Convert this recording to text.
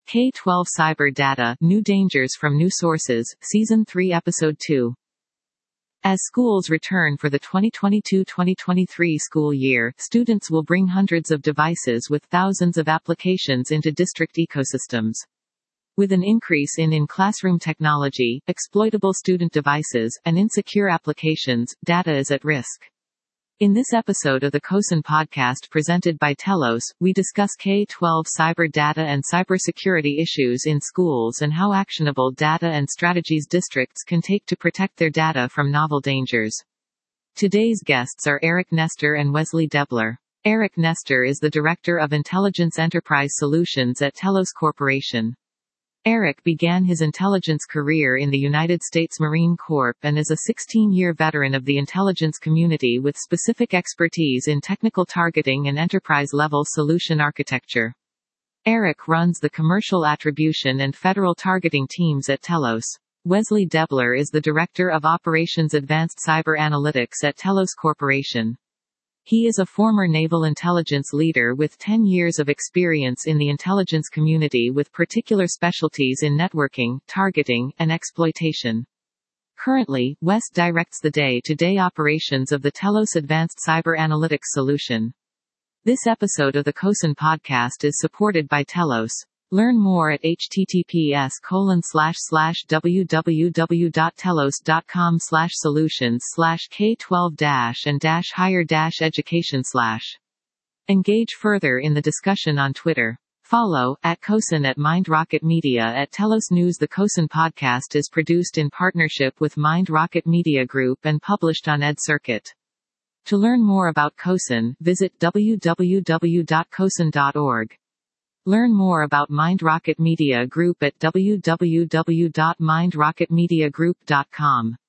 K-12 Cyber Data, New Dangers from New Sources, Season 3 Episode 2. As schools return for the 2022-2023 school year, students will bring hundreds of devices with thousands of applications into district ecosystems. With an increase in in-classroom technology, exploitable student devices, and insecure applications, data is at risk. In this episode of the COSN podcast presented by Telos, we discuss K-12 cyber data and cybersecurity issues in schools and how actionable data and strategies districts can take to protect their data from novel dangers. Today's guests are Eric Nestor and Wesley Debler. Eric Nestor is the Director of Intelligence Enterprise Solutions at Telos Corporation. Eric began his intelligence career in the United States Marine Corps and is a 16-year veteran of the intelligence community with specific expertise in technical targeting and enterprise-level solution architecture. Eric runs the commercial attribution and federal targeting teams at Telos. Wesley Debler is the Director of Operations Advanced Cyber Analytics at Telos Corporation. He is a former naval intelligence leader with 10 years of experience in the intelligence community with particular specialties in networking, targeting, and exploitation. Currently, Wes directs the day-to-day operations of the Telos Advanced Cyber Analytics solution. This episode of the COSN podcast is supported by Telos. Learn more at https://www.telos.com/solutions/K12-and-higher-education/. Engage further in the discussion on Twitter. Follow, @COSN at MindRocket Media at Telos News. The COSN podcast is produced in partnership with MindRocket Media Group and published on EdCircuit. To learn more about COSN, visit www.cosin.org. Learn more about MindRocket Media Group at www.mindrocketmediagroup.com.